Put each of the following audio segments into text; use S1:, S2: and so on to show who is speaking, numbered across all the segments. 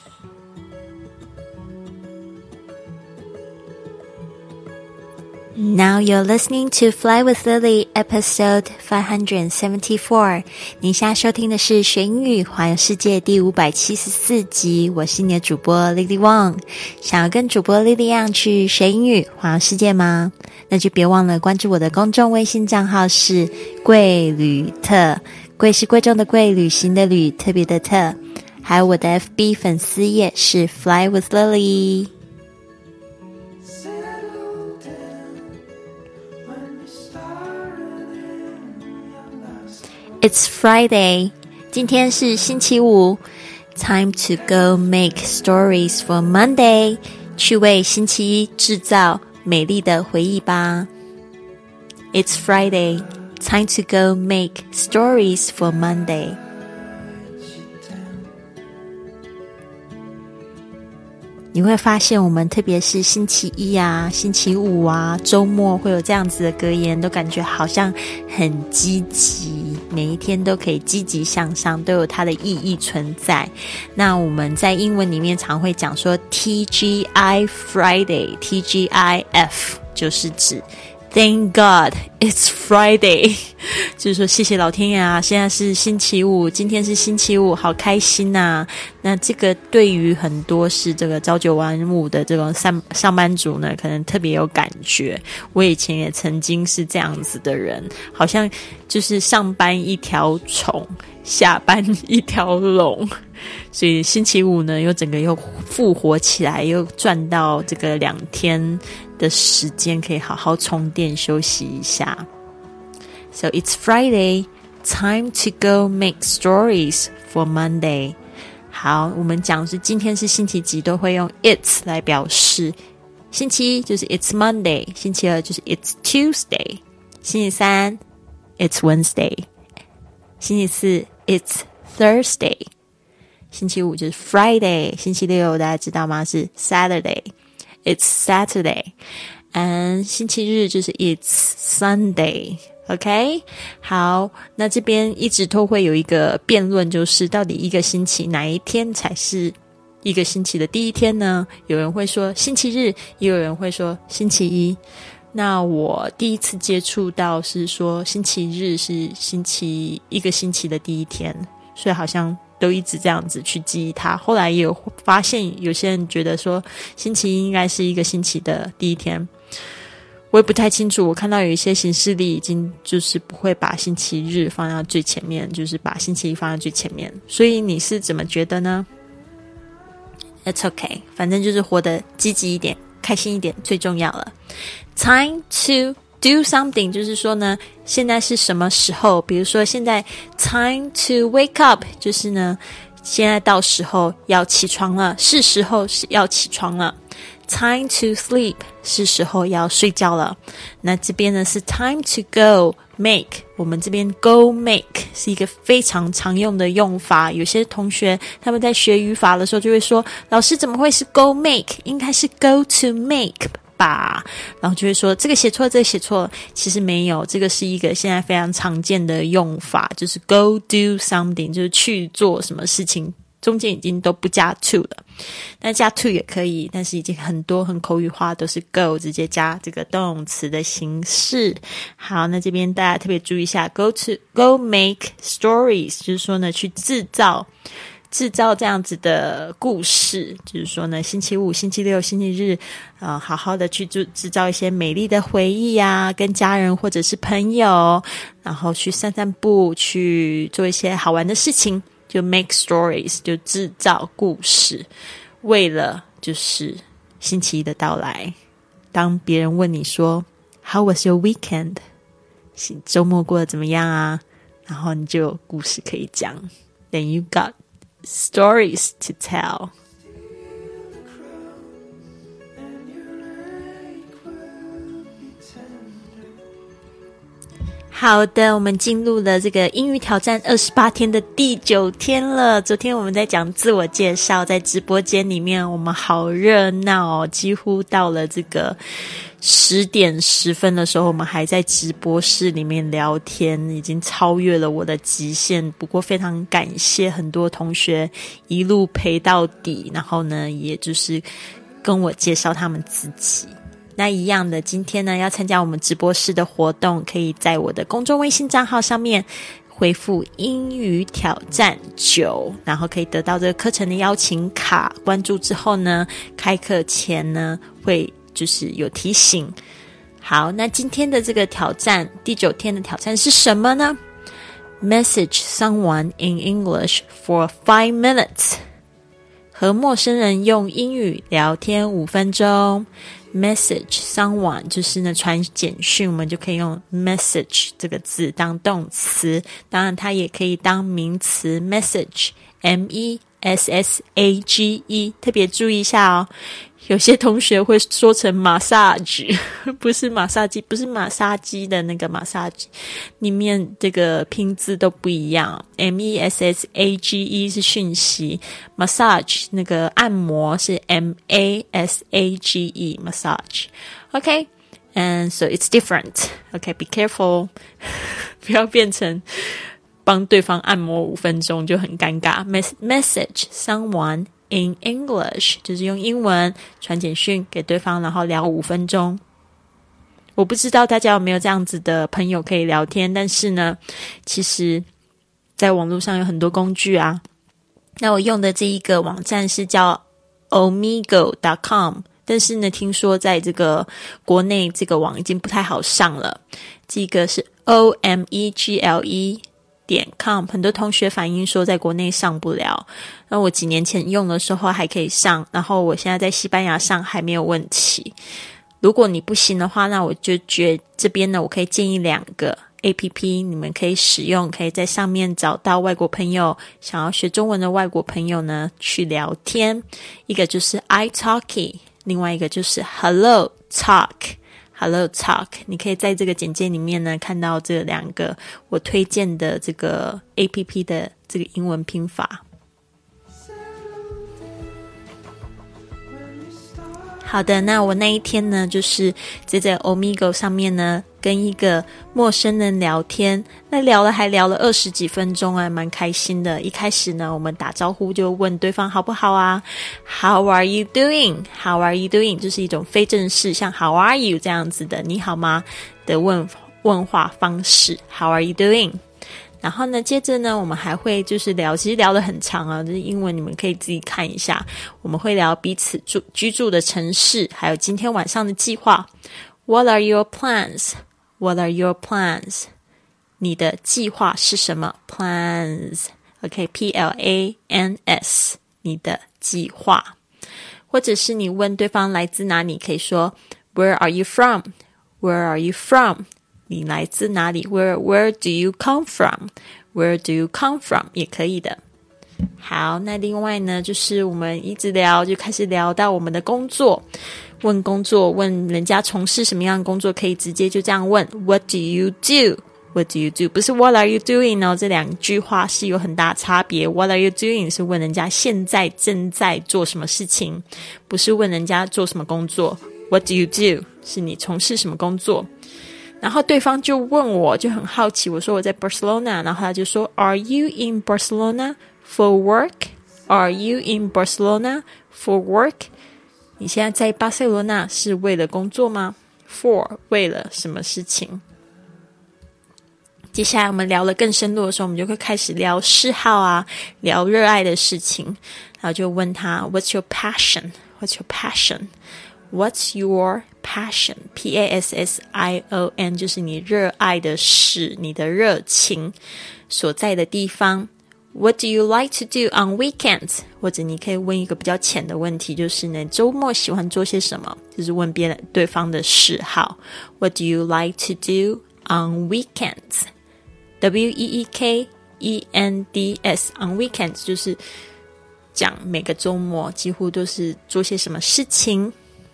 S1: Now you're listening to Fly with Lily episode 574. 你现在收听的是学英语环游世界第574集，我是你的主播 Lily Wang。想要跟主播 Lily 一样去学英语环游世界吗？那就别忘了关注我的公众微信账号是贵旅特，贵是贵重的贵，旅行的旅，特别的特。还有我的 FB 粉丝页是 Fly with Lily。It's Friday. 今天是星期五。Time to go make stories for Monday. 去为星期一制造美丽的回忆吧。It's Friday. Time to go make stories for Monday. 你会发现我们特别是星期一啊、星期五啊、周末会有这样子的格言，都感觉好像很积极，每一天都可以积极向上，都有它的意义存在。那我们在英文里面常会讲说 TGI Friday, TGIF 就是指Thank God it's Friday 就是说谢谢老天爷啊，现在是星期五，今天是星期五，好开心啊。那这个对于很多是这个朝九晚五的这种上班族呢，可能特别有感觉。我以前也曾经是这样子的人，好像就是上班一条虫，下班一条龙，所以星期五呢又整个又复活起来，又赚到这个2天的时间，可以好好充电休息一下。So it's Friday, time to go make stories for Monday. 好，我们讲是今天是星期几都会用 it's 来表示。星期一就是 it's Monday, 星期二就是 it's Tuesday, 星期三 it's Wednesday, 星期四 it's Thursday, 星期五就是 Friday, 星期六大家知道吗？是 Saturday, it's Saturday, and 星期日就是 it's Sunday.OK， 好，那这边一直都会有一个辩论，就是到底一个星期哪一天才是一个星期的第一天呢？有人会说星期日，也有人会说星期一。那我第一次接触到是说星期日是一个星期的第一天，所以好像都一直这样子去记忆它。后来也有发现有些人觉得说星期一应该是一个星期的第一天，我也不太清楚，我看到有一些行事历已经就是不会把星期日放到最前面，就是把星期一放在最前面。所以你是怎么觉得呢？ It's okay， 反正就是活得积极一点，开心一点最重要了。 Time to do something 就是说呢，现在是什么时候，比如说现在 time to wake up 就是呢，现在到时候要起床了，是时候是要起床了。Time to sleep 是时候要睡觉了。那这边呢是 time to go make， 我们这边 go make 是一个非常常用的用法。有些同学他们在学语法的时候就会说，老师怎么会是 go make， 应该是 go to make吧，然后就会说这个写错，这个写错。其实没有，这个是一个现在非常常见的用法，就是 go do something， 就是去做什么事情，中间已经都不加 to 了。那加 to 也可以，但是已经很多很口语化都是 go 直接加这个动词的形式。好，那这边大家特别注意一下 go make stories， 就是说呢去制造这样子的故事，就是说呢星期五、星期六、星期日好好的去制造一些美丽的回忆啊，跟家人或者是朋友，然后去散散步，去做一些好玩的事情，就 make stories， 就制造故事，为了就是星期一的到来。当别人问你说 How was your weekend？ 周末过得怎么样啊？然后你就有故事可以讲， Then you got stories to tell。好的，我们进入了这个英语挑战28天的第9天了。昨天我们在讲自我介绍，在直播间里面我们好热闹哦，几乎到了这个 10点10分的时候，我们还在直播室里面聊天，已经超越了我的极限。不过非常感谢很多同学一路陪到底，然后呢，也就是跟我介绍他们自己。那一样的，今天呢要参加我们直播室的活动，可以在我的公众微信账号上面回复英语挑战9，然后可以得到这个课程的邀请卡。关注之后呢，开课前呢会就是有提醒。好，那今天的这个挑战，第9天的挑战是什么呢？ Message someone in English for 5 minutes， 和陌生人用英语聊天5分钟。Message someone 就是呢传简讯，我们就可以用 message 这个字当动词，当然它也可以当名词 message M-E-S-S-A-G-E， 特别注意一下哦，有些同学会说成 massage， 不是马杀鸡，不是马杀鸡的那个马杀鸡，里面这个拼字都不一样。M-E-S-S-A-G-E 是讯息， massage 那个按摩是 M-A-S-A-G-E massage。 OK and so it's different. OK, be careful 不要变成帮对方按摩5分钟就很尴尬。Message someone in English 就是用英文传简讯给对方，然后聊5分钟。我不知道大家有没有这样子的朋友可以聊天，但是呢，其实在网络上有很多工具啊。那我用的这一个网站是叫 omegle.com， 但是呢，听说在这个国内这个网已经不太好上了。这个是 omegle.com， 很多同学反映说在国内上不了。那我几年前用的时候还可以上，然后我现在在西班牙上还没有问题。如果你不行的话，那我就觉得这边呢，我可以建议2个 APP 你们可以使用，可以在上面找到外国朋友，想要学中文的外国朋友呢去聊天。一个就是 iTalki， 另外一个就是 Hello Talk。Hello Talk， 你可以在这个简介里面呢看到这2个我推荐的这个 APP 的这个英文拼法。好的，那我那一天呢就是在这 Omegle 上面呢跟一个陌生人聊天，那聊了20几分钟啊，蛮开心的。一开始呢我们打招呼就问对方好不好啊， How are you doing？ How are you doing？ 就是一种非正式像 How are you 这样子的你好吗的问话方式。 How are you doing？然后呢，接着呢，我们还会就是聊，其实聊得很长啊，就是英文你们可以自己看一下。我们会聊彼此居住的城市，还有今天晚上的计划。What are your plans? What are your plans? 你的计划是什么 ？Plans, OK, P-L-A-N-S， 你的计划。或者是你问对方来自哪里，可以说 Where are you from? Where are you from?你来自哪里 Where do you come from? Where do you come from? 也可以的。好，那另外呢，就是我们一直聊，就开始聊到我们的工作。问工作，问人家从事什么样的工作，可以直接就这样问 What do you do? What do you do? 不是 What are you doing 哦，这2句话是有很大差别。What are you doing 是问人家现在正在做什么事情，不是问人家做什么工作。What do you do? 是你从事什么工作。然后对方就问我，就很好奇，我说我在 Barcelona， 然后他就说 Are you in Barcelona for work? Are you in Barcelona for work? 你现在在巴塞罗那是为了工作吗？ For 为了什么事情？接下来我们聊了更深入的时候，我们就会开始聊嗜好啊，聊热爱的事情，然后就问他 What's your passion? What's your passion?What's your passion? P-A-S-S-I-O-N 就是你热爱的事，你的热情所在的地方。What do you like to do on weekends? 或者你可以问一个比较浅的问题，就是呢，周末喜欢做些什么？就是问对方的嗜好。What do you like to do on weekends? W-E-E-K-E-N-D-S on weekends 就是讲每个周末几乎都是做些什么事情。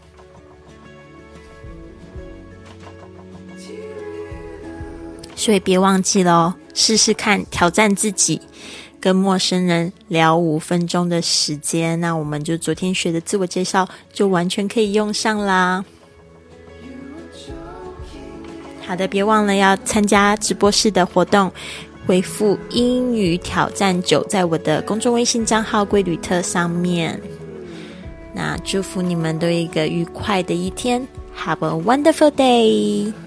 S1: 所以别忘记咯，试试看，挑战自己跟陌生人聊5分钟的时间，那我们就昨天学的自我介绍就完全可以用上啦。 好的，别忘了要参加直播室的活动，回复英语挑战9在我的公众微信账号贵旅特上面。那祝福你们都有一个愉快的一天， Have a wonderful day。